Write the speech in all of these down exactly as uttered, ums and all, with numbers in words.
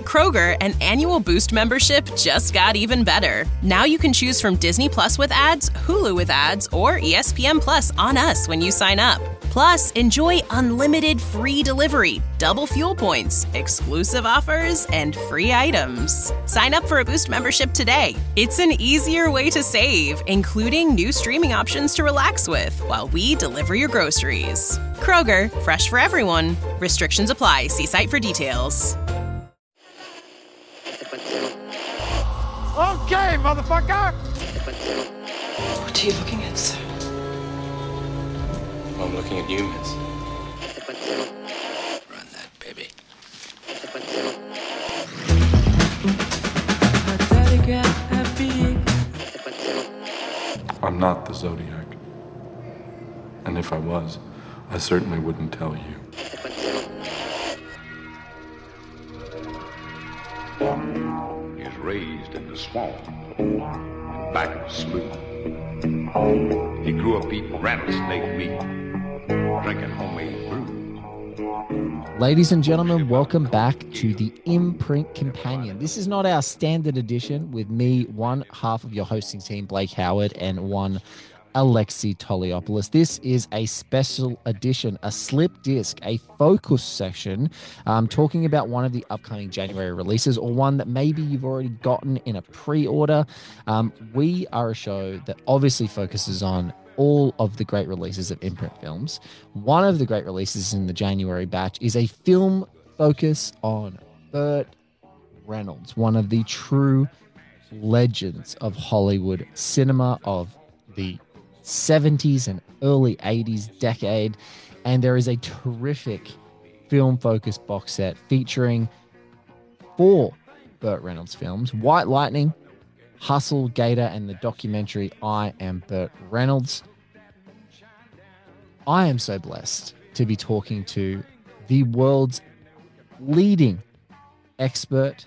Kroger, an annual Boost membership just got even better. Now you can choose from Disney Plus with ads, Hulu with ads, or E S P N Plus on us when you sign up. Plus, enjoy unlimited free delivery, double fuel points, exclusive offers, and free items. Sign up for a Boost membership today. It's an easier way to save, including new streaming options to relax with while we deliver your groceries. Kroger, fresh for everyone. Restrictions apply. See site for details. Okay, motherfucker! What are you looking at, sir? I'm looking at you, miss. Run that, baby. I'm not the Zodiac. And if I was, I certainly wouldn't tell you. He was raised in the swamp, and back of the slough. He grew up eating rattlesnake meat, drinking homemade brew. Ladies and gentlemen, welcome back to the Imprint Companion. This is not our standard edition with me, one half of your hosting team, Blake Howard, and one Alexi Toliopoulos. This is a special edition, a slip disc, a focus session, um, talking about one of the upcoming January releases, or one that maybe you've already gotten in a pre-order. Um, we are a show that obviously focuses on all of the great releases of Imprint Films. One of the great releases in the January batch is a film focus on Burt Reynolds, one of the true legends of Hollywood cinema of the seventies and early eighties decade. And there is a terrific film-focused box set featuring four Burt Reynolds films: White Lightning, Hustle, Gator, and the documentary I Am Burt Reynolds. I am so blessed to be talking to the world's leading expert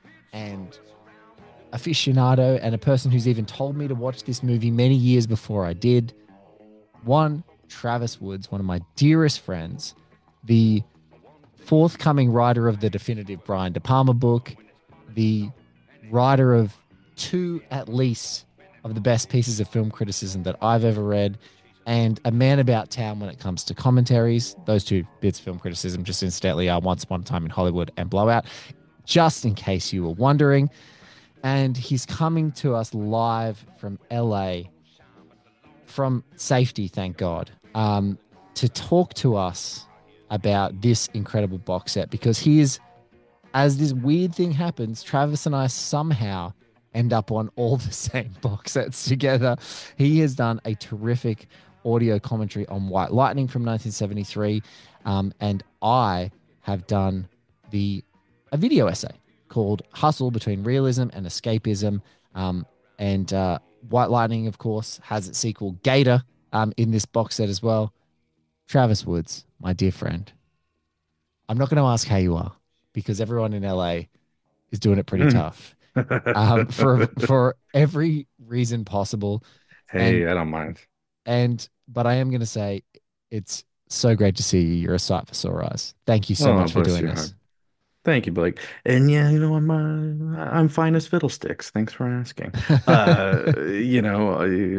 and aficionado, and a person who's even told me to watch this movie many years before I did. One, Travis Woods, one of my dearest friends, the forthcoming writer of the definitive Brian De Palma book, the writer of two, at least, of the best pieces of film criticism that I've ever read, and a man about town when it comes to commentaries. Those two bits of film criticism, just incidentally, are Once Upon a Time in Hollywood and Blowout, just in case you were wondering. And he's coming to us live from L A, from safety, thank God, um, to talk to us about this incredible box set, because he is, as this weird thing happens, Travis and I somehow end up on all the same box sets together. He has done a terrific audio commentary on White Lightning from nineteen seventy-three, um, and I have done the a video essay called Hustle, Between Realism and Escapism. Um, and uh, White Lightning, of course, has its sequel, Gator, um, in this box set as well. Travis Woods, my dear friend, I'm not going to ask how you are, because everyone in L A is doing it pretty tough um, for for every reason possible. Hey, and, I don't mind. And but I am going to say it's so great to see you. You're a sight for sore eyes. Thank you so Oh, much for bless doing your this. heart. Thank you, Blake. And yeah, you know, I'm uh, I'm fine as fiddlesticks. Thanks for asking. Uh, you know,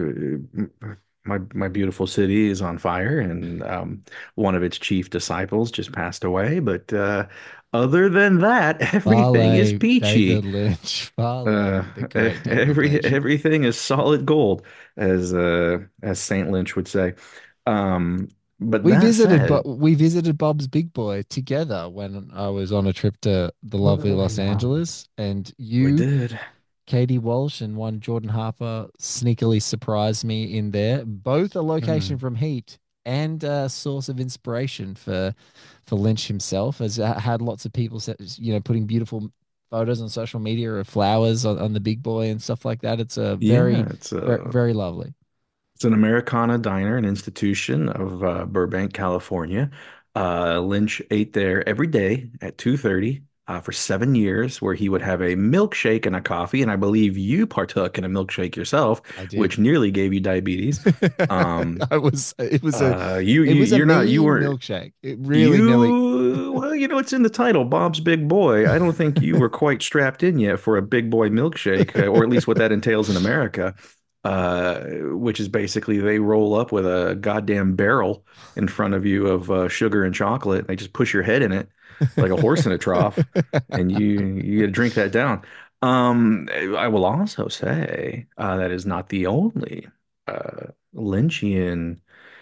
uh, my my beautiful city is on fire, and um, one of its chief disciples just passed away. But uh, other than that, everything Ballet, is peachy. David Lynch. Ballet, Uh, the great David every Lynch. everything is solid gold, as uh, as Saint Lynch would say. Um, but We that visited, said, but we visited Bob's Big Boy together when I was on a trip to the lovely Los Angeles, and we you, did. Katie Walsh, and one Jordan Harper sneakily surprised me in there. Both a location Mm. from Heat and a source of inspiration for for Lynch himself, as uh, had lots of people, set, you know, putting beautiful photos on social media of flowers on, on the Big Boy and stuff like that. It's a very, Yeah, it's very, a very lovely. It's an Americana diner, an institution of uh, Burbank, California. Uh, Lynch ate there every day at two thirty. uh, for seven years, where he would have a milkshake and a coffee. And I believe you partook in a milkshake yourself, I did. which nearly gave you diabetes. Um, I was it was a uh, you, it you was a you're not you mean weren't milkshake. It really nearly you well, you know, it's in the title, Bob's Big Boy. I don't think you were quite strapped in yet for a big boy milkshake, uh, or at least what that entails in America. Uh, which is basically they roll up with a goddamn barrel in front of you of uh, sugar and chocolate. And they just push your head in it like a horse in a trough, and you you get to drink that down. Um, I will also say uh, that is not the only uh, Lynchian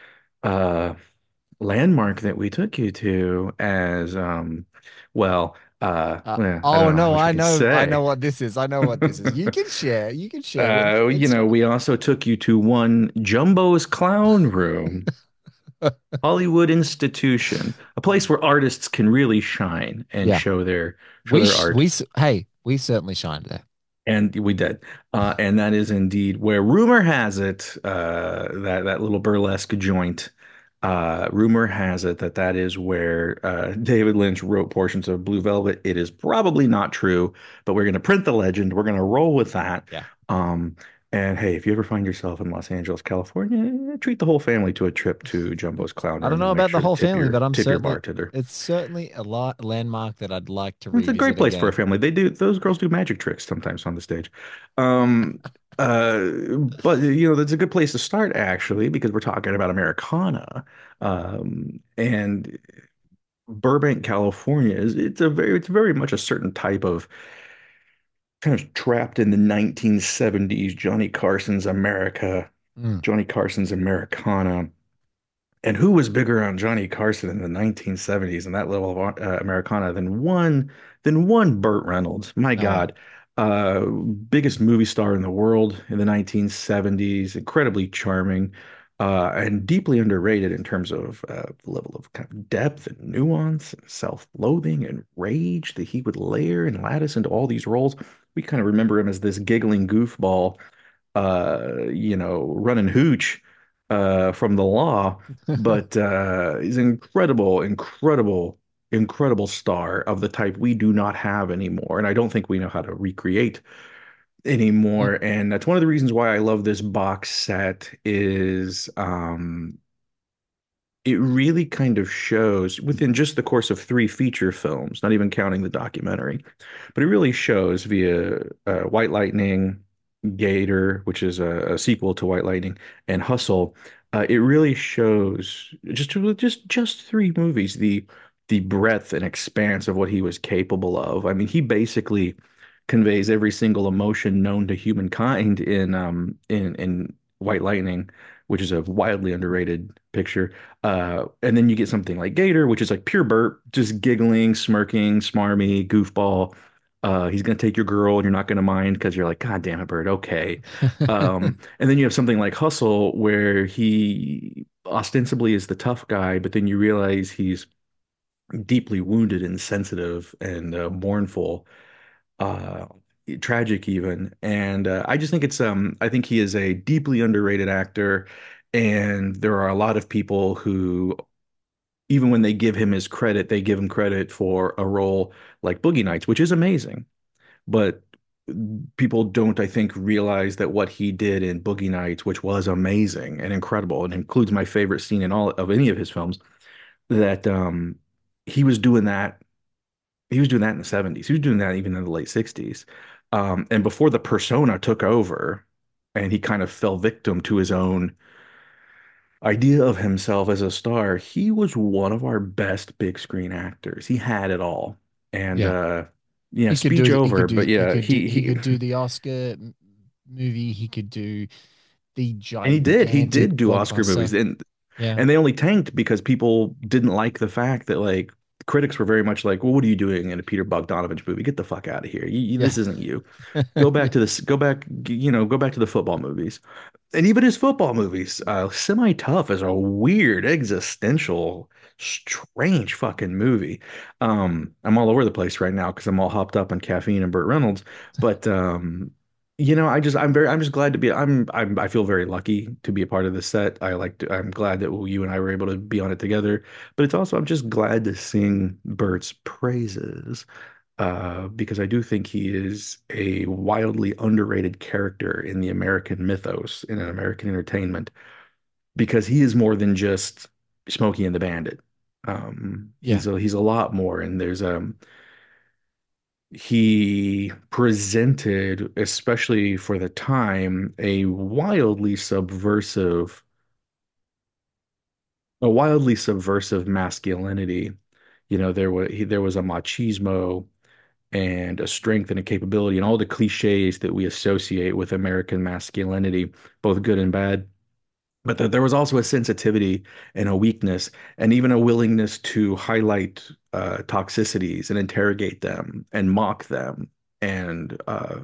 uh, landmark that we took you to as um well uh Uh, eh, I oh don't know how no, much I I can know, I know say. what this is. I know what this is. You can share. You can share. It's Uh you it's know, fine. we also took you to one Jumbo's Clown Room, Hollywood Institution, a place where artists can really shine and Yeah, show their show we their sh we art. s- hey, we certainly shined there. And we did. Uh, and that is indeed where rumor has it, uh, that that little burlesque joint, uh, rumor has it that that is where uh, David Lynch wrote portions of Blue Velvet. It is probably not true, but we're going to print the legend. We're going to roll with that. Yeah. Um, and hey, if you ever find yourself in Los Angeles, California, treat the whole family to a trip to Jumbo's Clown I don't Room know and make about the sure to whole tip family, your but I'm tip your certainly bartender. it's certainly a lot landmark that I'd like to It's a great revisit place for a again. family. They do those girls do magic tricks sometimes on the stage. Um, uh, but you know, that's a good place to start actually, because we're talking about Americana. Um, and Burbank, California is it's a very it's very much a certain type of kind of trapped in the nineteen seventies Johnny Carson's America, Mm, Johnny Carson's Americana. And who was bigger on Johnny Carson in the nineteen seventies and that level of uh, Americana than one than one Burt Reynolds? My no one. God. Uh, biggest movie star in the world in the nineteen seventies, incredibly charming, uh, and deeply underrated in terms of uh, the level of kind of depth and nuance and self-loathing and rage that he would layer and lattice into all these roles. We kind of remember him as this giggling goofball, uh, you know, running hooch uh, from the law, but uh, he's an incredible, incredible, incredible star of the type we do not have anymore, and I don't think we know how to recreate Mm, anymore. And that's one of the reasons why I love this box set is um, it really kind of shows within just the course of three feature films, not even counting the documentary, but it really shows via uh, White Lightning, Gator, which is a, a sequel to White Lightning, and Hustle. Uh, it really shows just just just three movies the the breadth and expanse of what he was capable of. I mean, he basically conveys every single emotion known to humankind in um in in White Lightning, which is a wildly underrated picture. Uh, and then you get something like Gator, which is like pure Burt, just giggling, smirking, smarmy, goofball. Uh, he's gonna take your girl, and you're not gonna mind because you're like, God damn it, Burt, okay. Um, and then you have something like Hustle, where he ostensibly is the tough guy, but then you realize he's deeply wounded and sensitive and uh, mournful, uh, tragic even. And uh, I just think it's um, I think he is a deeply underrated actor, and there are a lot of people who even when they give him his credit, they give him credit for a role like Boogie Nights, which is amazing. But people don't, I think, realize that what he did in Boogie Nights, which was amazing and incredible, and includes my favorite scene in all of any of his films, that um, he was doing that. He was doing that in the seventies. He was doing that even in the late sixties. Um, and before the persona took over, and he kind of fell victim to his own idea of himself as a star, he was one of our best big screen actors. He had it all. And yeah. uh yeah, He could speech do he over, could but do he yeah, could do he he he could do the Oscar m- movie. He could do the and he did. He gigantic did do Oscar movies. blockbuster. And Yeah. and they only tanked because people didn't like the fact that like critics were very much like, well, what are you doing in a Peter Bogdanovich movie? Get the fuck out of here. You, you, Yeah. this isn't you. Go back to this, go back, you know, go back to the football movies. And even his football movies, uh, Semi-Tough is a weird, existential, strange fucking movie. Um, I'm all over the place right now because I'm all hopped up on caffeine and Burt Reynolds. But um, you know, I just I'm very I'm just glad to be I'm I'm I feel very lucky to be a part of this set. I like to I'm glad that you and I were able to be on it together. But it's also I'm just glad to sing Burt's praises uh, because I do think he is a wildly underrated character in the American mythos, in an American entertainment, because he is more than just Smokey and the Bandit. Um, Yeah, he's a he's a lot more, and there's um he presented, especially for the time, a wildly subversive, a wildly subversive masculinity. You know, there was he, there was a machismo and a strength and a capability and all the cliches that we associate with American masculinity, both good and bad. But that there was also a sensitivity and a weakness, and even a willingness to highlight uh, toxicities and interrogate them and mock them and uh,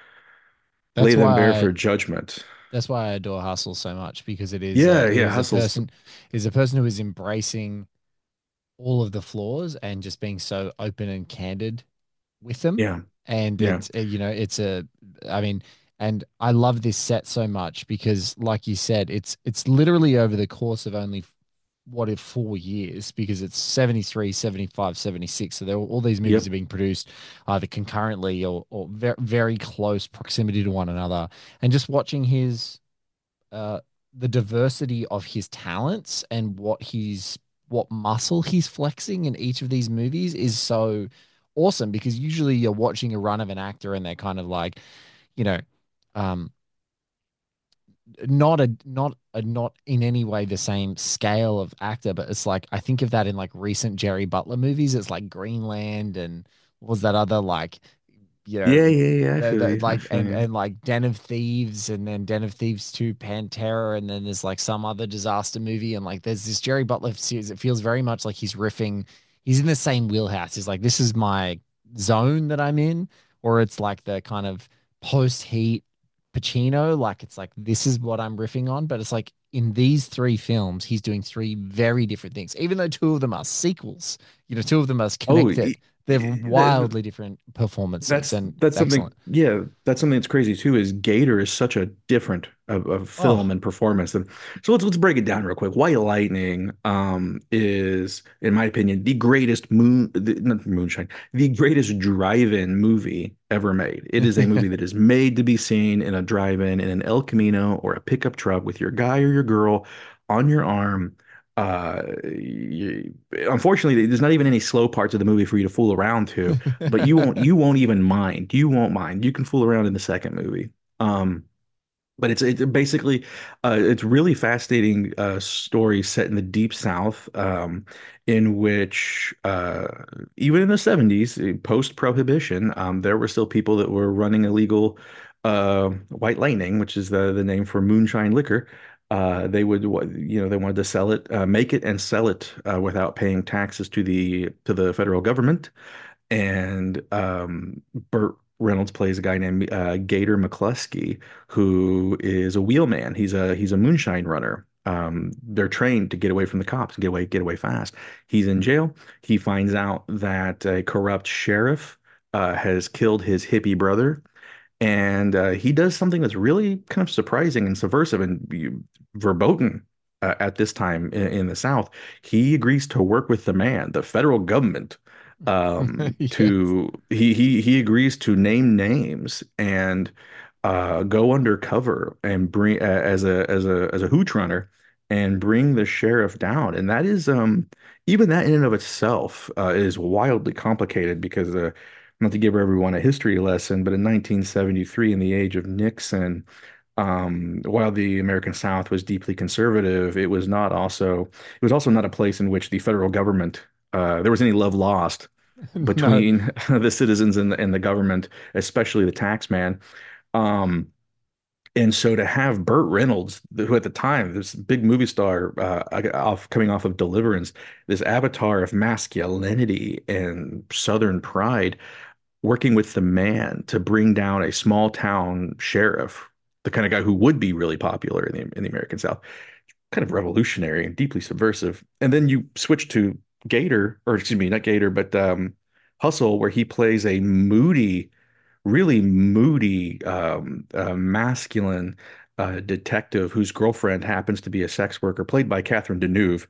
lay that's them why bare I for judgment. that's why I adore Hustle so much because it is uh, Yeah, it yeah, is a Hustle's. person is a person who is embracing all of the flaws and just being so open and candid with them. Yeah, And yeah. it's, uh, you know, it's a, I mean, and I love this set so much because, like you said, it's it's literally over the course of only what if four years because it's seventy three, seventy five, seventy six. So there all these movies Yep. are being produced either concurrently or, or very, very close proximity to one another. And just watching his uh, the diversity of his talents and what he's what muscle he's flexing in each of these movies is so awesome because usually you're watching a run of an actor and they're kind of like, you know, um, not a not a not in any way the same scale of actor, but it's like I think of that in like recent Jerry Butler movies. It's like Greenland and what was that other like you know, Yeah, yeah, yeah. I the, feel the, you. I like feel and you. and like Den of Thieves and then Den of Thieves two Pantera and then there's like some other disaster movie and like there's this Jerry Butler series. It feels very much like he's riffing. He's in the same wheelhouse. He's like, this is my zone that I'm in, or it's like the kind of post Heat Pacino. Like it's like this is what I'm riffing on, but it's like in these three films, he's doing three very different things. Even though two of them are sequels, you know, two of them are Oh, connected. y- They're y- that, wildly different performances, That's and it's that's something. excellent. Yeah, that's something that's crazy too. Is Gator is such a different of, of film Oh, and performance. And so let's let's break it down real quick. White Lightning um is, in my opinion, the greatest moon, the, not moonshine, the greatest drive-in movie ever made. It is a movie that is made to be seen in a drive-in in an El Camino or a pickup truck with your guy or your girl on your arm. Uh, you, Unfortunately, there's not even any slow parts of the movie for you to fool around to, but you won't you won't even mind. You won't mind. You can fool around in the second movie. Um, but it's it's basically uh, it's really fascinating uh, story set in the deep South, um, in which uh, even in the seventies, post Prohibition, um, there were still people that were running illegal uh, White Lightning, which is the the name for moonshine liquor. Uh, they would, you know, they wanted to sell it, uh, make it and sell it uh, without paying taxes to the to the federal government. And um, Burt Reynolds plays a guy named uh, Gator McCluskey, who is a wheelman. He's a he's a moonshine runner. Um, they're trained to get away from the cops and get away get away fast. He's in jail. He finds out that a corrupt sheriff uh, has killed his hippie brother, and uh, he does something that's really kind of surprising and subversive and you- verboten uh, at this time in, in the South. He agrees to work with the man, the federal government, um, yes. to he he he agrees to name names and uh, go undercover and bring uh, as a as a as a hooch runner and bring the sheriff down. And that is um even that in and of itself uh, is wildly complicated because uh, not to give everyone a history lesson, but in nineteen seventy-three, in the age of Nixon, um, while the American South was deeply conservative, it was not also it was also not a place in which the federal government uh, there was any love lost No. between the citizens and the, and the government, especially the tax man. Um, and so to have Burt Reynolds, who at the time, this big movie star, uh, off coming off of Deliverance, this avatar of masculinity and Southern pride, working with the man to bring down a small town sheriff, the kind of guy who would be really popular in the in the American South, kind of revolutionary and deeply subversive. And then you switch to Gator, or excuse me, not Gator, but um, Hustle, where he plays a moody, really moody, um, uh, masculine uh, detective whose girlfriend happens to be a sex worker, played by Catherine Deneuve.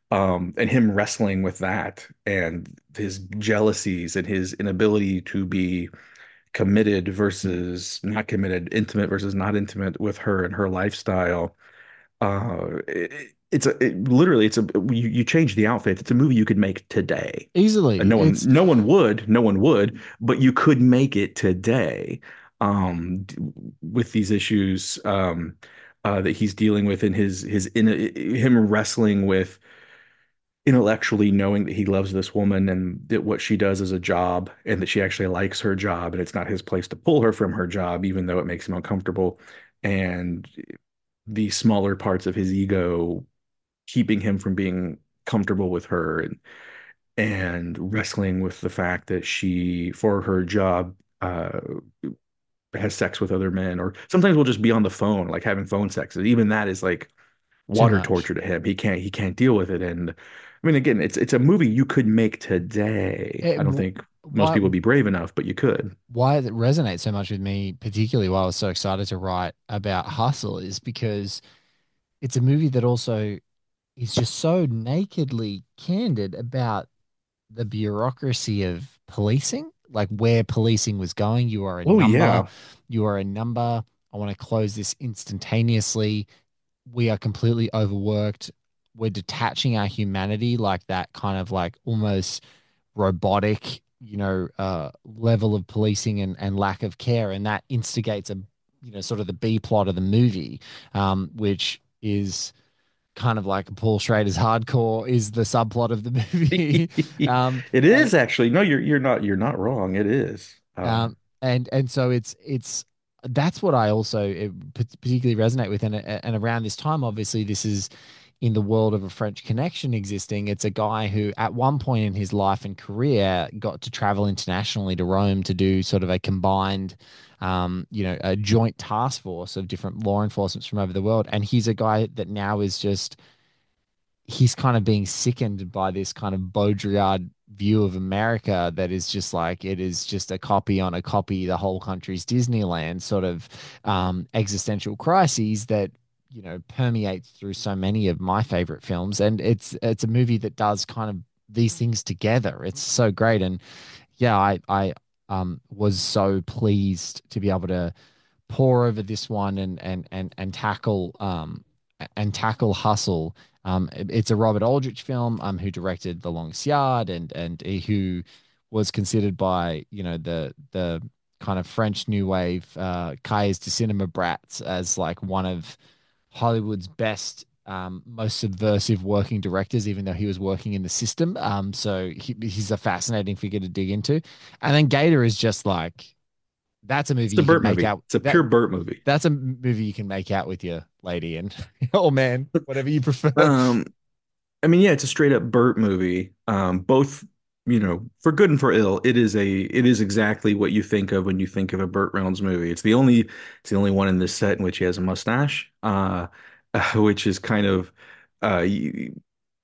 Um, and him wrestling with that and his jealousies and his inability to be committed versus not committed, intimate versus not intimate with her and her lifestyle. Uh, it, it's a it, literally it's a you, you change the outfit. It's a movie you could make today. And Easily. no one It's no one would, no one would, but you could make it today. Um, d- with these issues um uh that he's dealing with in his his in him wrestling with intellectually knowing that he loves this woman and that what she does is a job and that she actually likes her job and it's not his place to pull her from her job, even though it makes him uncomfortable. And the smaller parts of his ego keeping him from being comfortable with her and and wrestling with the fact that she, for her job, uh, has sex with other men, or sometimes we'll just be on the phone, like having phone sex. And even that is like too water much. torture to him. He can't he can't deal with it. And I mean, again, it's it's a movie you could make today. It, I don't think most why people would be brave enough, but you could. why it resonates so much with me, particularly why I was so excited to write about Hustle, is because it's a movie that also is just so nakedly candid about the bureaucracy of policing, like where policing was going. You are a Oh number, yeah. you are a number. I want to close this instantaneously. We are completely overworked. We're detaching our humanity, like that kind of like almost robotic, you know, uh, level of policing and, and lack of care. And that instigates a, you know, sort of the B plot of the movie, um, which is kind of like Paul Schrader's Hardcore is the subplot of the movie. um, It and is actually. No, you're you're not you're not wrong. It is. Um, um, and and so it's it's that's what I also uh, particularly resonate with, and and around this time, obviously, this is in the world of A French Connection existing. It's a guy who, at one point in his life and career, got to travel internationally to Rome to do sort of a combined, um, you know, a joint task force of different law enforcements from over the world. And he's a guy that now is just he's kind of being sickened by this kind of Baudrillard view of America that is just like it is just a copy on a copy, the whole country's Disneyland sort of um, existential crises that you know permeates through so many of my favorite films, and it's it's a movie that does kind of these things together. It's so great, and yeah, I I um was so pleased to be able to pour over this one and and and and tackle um and tackle Hustle. Um, it's a Robert Aldrich film, um, who directed The Longest Yard and and who was considered by you know the the kind of French New Wave uh, Cahiers du Cinema brats as like one of Hollywood's best, um, most subversive working directors, even though he was working in the system. Um, so he, he's a fascinating figure to dig into. And then Gator is just like that's a movie it's a you can Burt make movie. out It's a that pure Burt movie. that's a movie you can make out with your lady and oh man, whatever you prefer. Um, I mean, yeah, it's a straight up Burt movie. Um, both, you know, for good and for ill, it is a it is exactly what you think of when you think of a Burt Reynolds movie. It's the only it's the only one in this set in which he has a mustache, uh, which is kind of uh, you,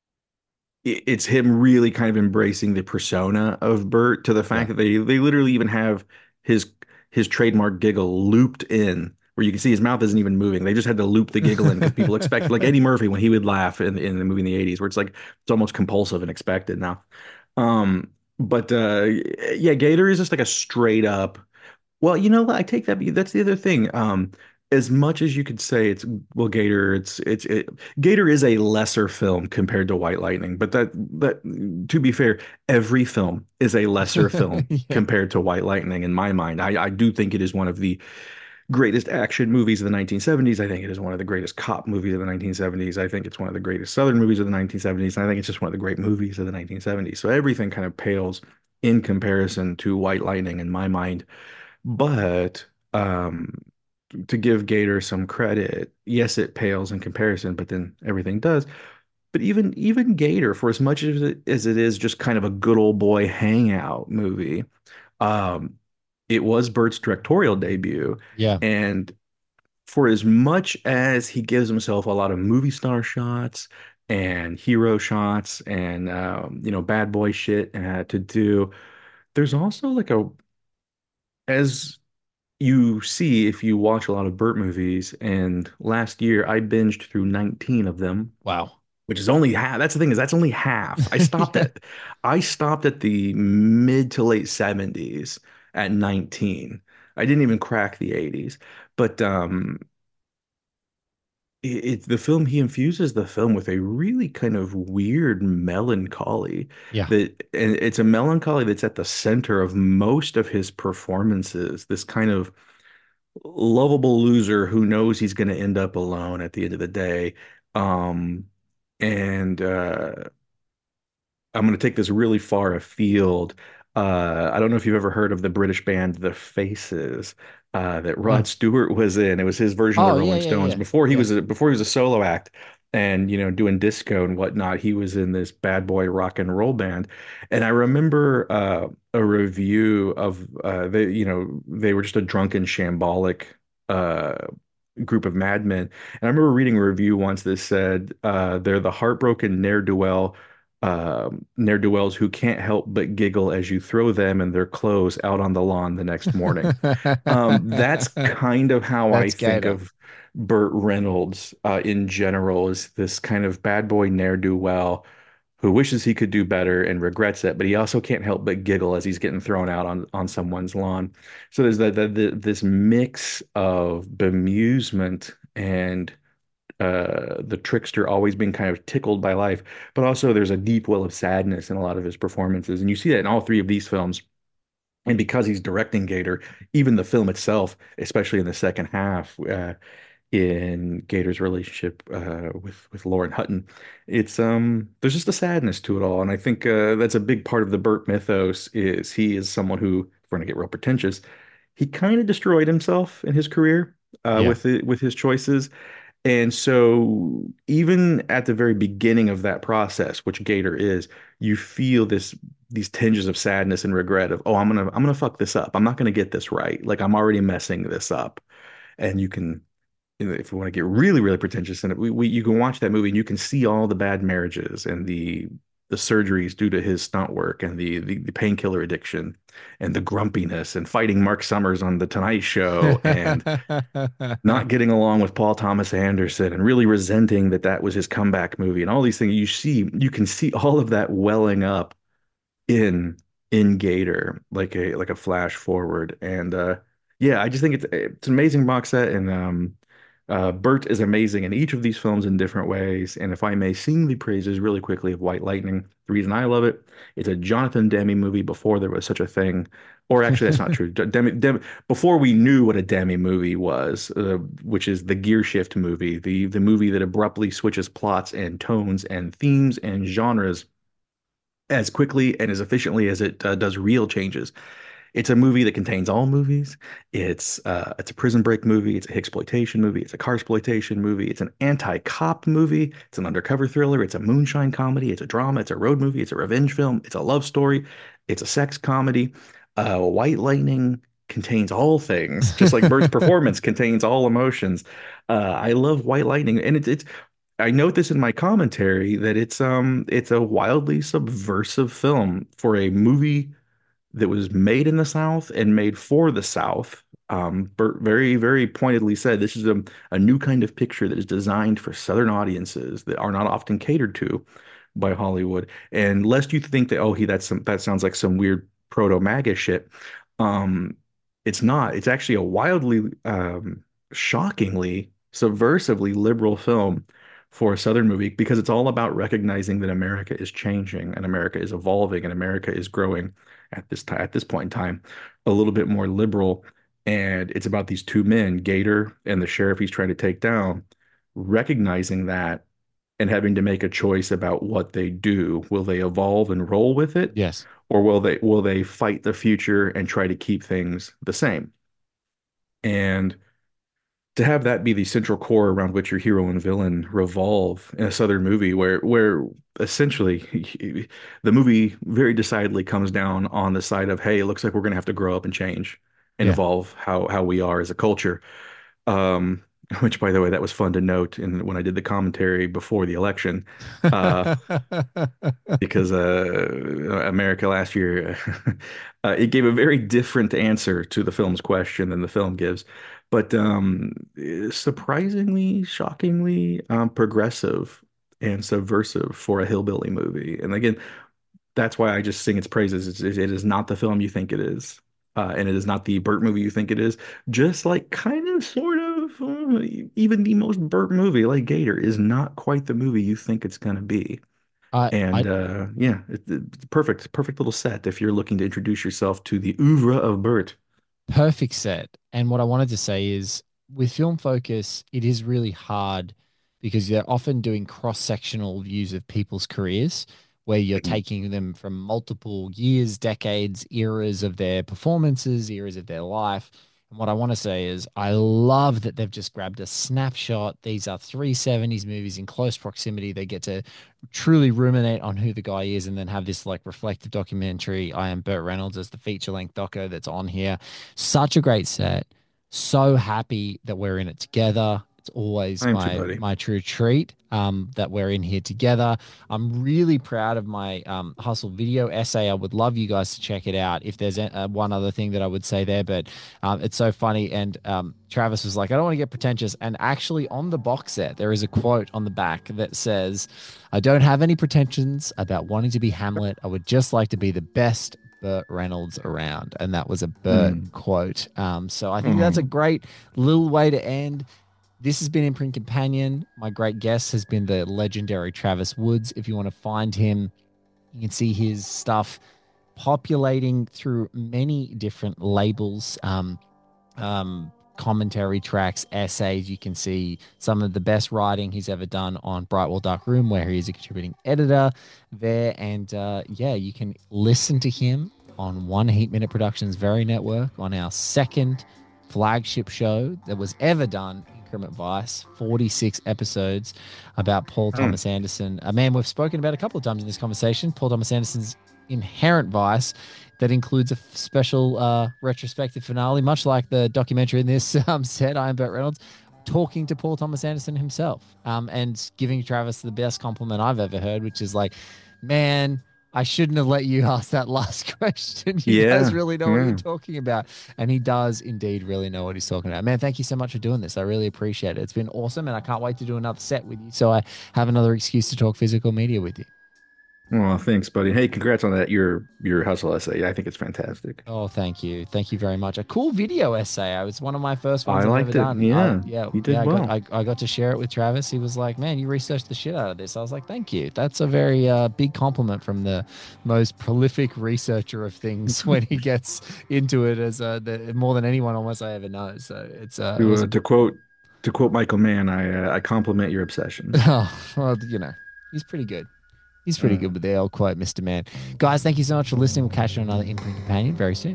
it's him really kind of embracing the persona of Burt to the Yeah. fact that they they literally even have his his trademark giggle looped in where you can see his mouth isn't even moving. They just had to loop the giggle in because people expect like Eddie Murphy when he would laugh in in the movie in the eighties where it's like it's almost compulsive and expected now. Um but uh yeah, Gator is just like a straight up well, you know what? I take that. That's the other thing. Um, as much as you could say it's well, Gator, it's it's it, Gator is a lesser film compared to White Lightning, but that that to be fair, every film is a lesser film Yeah. compared to White Lightning in my mind. I I do think it is one of the greatest action movies of the nineteen seventies. I think it is one of the greatest cop movies of the nineteen seventies. I think it's one of the greatest Southern movies of the nineteen seventies. And I think it's just one of the great movies of the nineteen seventies. So everything kind of pales in comparison to White Lightning in my mind. But um, to give Gator some credit, yes, it pales in comparison, but then everything does. But even even Gator, for as much as it, as it is just kind of a good old boy hangout movie, um, it was Bert's directorial debut. Yeah. And for as much as he gives himself a lot of movie star shots and hero shots and um, you know, bad boy shit uh, to do, there's also like a as you see if you watch a lot of Burt movies, and last year I binged through nineteen of them, Wow. which is only half. That's the thing is that's only half. I stopped at I stopped at the mid to late seventies at nineteen. I didn't even crack the eighties. But um it, it the film he infuses the film with a really kind of weird melancholy Yeah. that and it's a melancholy that's at the center of most of his performances. This kind of lovable loser who knows he's going to end up alone at the end of the day. Um, and uh, I'm going to take this really far afield. Uh, I don't know if you've ever heard of the British band The Faces uh, that No. Rod Stewart was in. It was his version of the Oh, yeah, Rolling yeah, Stones yeah. before he was Yes. a before he was a solo act and you know doing disco and whatnot. He was in this bad boy rock and roll band, and I remember uh, a review of uh, they you know they were just a drunken shambolic uh, group of madmen. And I remember reading a review once that said uh, they're the heartbroken ne'er-do-well um, ne'er-do-wells who can't help but giggle as you throw them and their clothes out on the lawn the next morning. Um, that's kind of how I That's think Gator. of Burt Reynolds uh, in general, is this kind of bad boy ne'er-do-well who wishes he could do better and regrets it, but he also can't help but giggle as he's getting thrown out on on someone's lawn. So there's the, the, the this mix of bemusement and uh, the trickster always being kind of tickled by life, but also there's a deep well of sadness in a lot of his performances, and you see that in all three of these films. And because he's directing Gator, even the film itself, especially in the second half, uh, in Gator's relationship uh, with with Lauren Hutton. It's um there's just a sadness to it all, and I think uh, that's a big part of the Burt mythos. Is he is someone who, if we're gonna get real pretentious, he kind of destroyed himself in his career uh, Yeah. with it, with his choices, and so even at the very beginning of that process, which Gator is, you feel this these tinges of sadness and regret of, oh, I'm gonna I'm gonna fuck this up. I'm not gonna get this right. Like I'm already messing this up, and you can if we want to get really, really pretentious in it, we, we you can watch that movie and you can see all the bad marriages and the the surgeries due to his stunt work and the the, the painkiller addiction and the grumpiness and fighting Mark Summers on The Tonight Show and not getting along with Paul Thomas Anderson and really resenting that that was his comeback movie and all these things. You see, you can see all of that welling up in in Gator like a like a flash forward. And uh yeah, I just think it's it's an amazing box set and um uh Burt is amazing in each of these films in different ways. And if I may sing the praises really quickly of White Lightning, the reason I love it, it's a Jonathan Demme movie before there was such a thing. Or actually, that's not true. Demme, Demme, before we knew what a Demme movie was, uh, which is the Gear Shift movie, the the movie that abruptly switches plots and tones and themes and genres as quickly and as efficiently as it uh, does real changes. It's a movie that contains all movies. It's uh, it's a prison break movie. It's a exploitation movie. It's a car exploitation movie. It's an anti-cop movie. It's an undercover thriller. It's a moonshine comedy. It's a drama. It's a road movie. It's a revenge film. It's a love story. It's a sex comedy. Uh, White Lightning contains all things, just like Bird's performance contains all emotions. Uh, I love White Lightning, and it's it's. I note this in my commentary that it's um it's a wildly subversive film for a movie that was made in the South and made for the South. Um, Burt very, very pointedly said this is a, a new kind of picture that is designed for Southern audiences that are not often catered to by Hollywood. And lest you think that, oh, he that's some that sounds like some weird proto-MAGA shit. Um, it's not. It's actually a wildly, um, shockingly, subversively liberal film for a Southern movie because it's all about recognizing that America is changing and America is evolving and America is growing at this time at this point in time a little bit more liberal, and it's about these two men, Gator and the sheriff he's trying to take down, recognizing that and having to make a choice about what they do. Will they evolve and roll with it, Yes. or will they will they fight the future and try to keep things the same? And to have that be the central core around which your hero and villain revolve in a Southern movie where where essentially the movie very decidedly comes down on the side of, hey, it looks like we're going to have to grow up and change and Yeah. evolve how how we are as a culture. Um, which, by the way, that was fun to note in when I did the commentary before the election. Uh, because uh, America last year, uh, it gave a very different answer to the film's question than the film gives, but um, surprisingly, shockingly um, progressive and subversive for a hillbilly movie. And again, that's why I just sing its praises. It's, it is not the film you think it is. Uh, and it is not the Burt movie you think it is. Just like kind of, sort of, uh, even the most Burt movie, like Gator, is not quite the movie you think it's going to be. I, And I uh, yeah, it, it's perfect, perfect little set if you're looking to introduce yourself to the oeuvre of Burt. perfect set. And what I wanted to say is with Film Focus, it is really hard because they're often doing cross-sectional views of people's careers where you're taking them from multiple years, decades, eras of their performances, eras of their life. And what I want to say is I love that they've just grabbed a snapshot. These are three seventies movies in close proximity. They get to truly ruminate on who the guy is and then have this like reflective documentary. I Am Burt Reynolds as the feature-length doco that's on here. Such a great set. So happy that we're in it together. It's always Thank you, my buddy. my true treat um, that we're in here together. I'm really proud of my um, Hustle video essay. I would love you guys to check it out. If there's a, uh, one other thing that I would say there, but um, it's so funny. And um, Travis was like, I don't want to get pretentious. And actually on the box set, there is a quote on the back that says, I don't have any pretensions about wanting to be Hamlet. I would just like to be the best Burt Reynolds around. And that was a Burt Mm. quote. Um, so I think Mm. that's a great little way to end. This has been Imprint Companion. My great guest has been the legendary Travis Woods. If you want to find him, you can see his stuff populating through many different labels, um, um, commentary tracks, essays. You can see some of the best writing he's ever done on Brightwell Dark Room, where he's a contributing editor there. And uh, yeah, you can listen to him on One Heat Minute Productions' very network on our second flagship show that was ever done, Increment Vice, forty-six episodes about Paul Thomas Anderson, a man we've spoken about a couple of times in this conversation, Paul Thomas Anderson's inherent vice that includes a f- special uh, retrospective finale, much like the documentary in this um, set, I Am Burt Reynolds, talking to Paul Thomas Anderson himself um, and giving Travis the best compliment I've ever heard, which is like, man, I shouldn't have let you ask that last question. You Yeah, guys really know what yeah. you're talking about. And he does indeed really know what he's talking about. Man, thank you so much for doing this. I really appreciate it. It's been awesome. And I can't wait to do another set with you so I have another excuse to talk physical media with you. Well, thanks, buddy. Hey, congrats on that. Your your hustle essay. I think it's fantastic. Oh, thank you. Thank you very much. A cool video essay. I was one of my first ones I I've liked ever it. done. Yeah, I, yeah. you did yeah, I well. Got, I, I got to share it with Travis. He was like, man, you researched the shit out of this. I was like, thank you. That's a very uh, big compliment from the most prolific researcher of things when he gets into it as uh, the, more than anyone almost I ever know. So it's uh, it To, was uh, a, to quote to quote Michael Mann, I uh, I compliment your obsession. oh, well, you know, he's pretty good. He's pretty good with the old quote, Mister Man. Guys, thank you so much for listening. We'll catch you on another Imprint Companion very soon.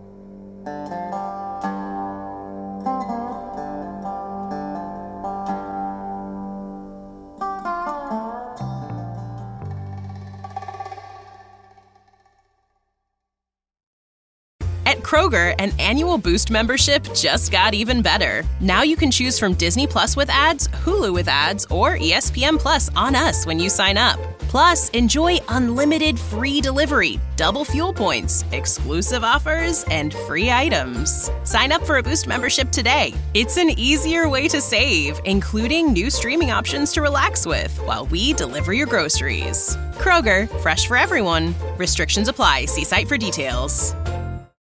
At Kroger, an annual Boost membership just got even better. Now you can choose from Disney Plus with ads, Hulu with ads, or E S P N Plus on us when you sign up. Plus, enjoy unlimited free delivery, double fuel points, exclusive offers, and free items. Sign up for a Boost membership today. It's an easier way to save, including new streaming options to relax with while we deliver your groceries. Kroger, fresh for everyone. Restrictions apply. See site for details.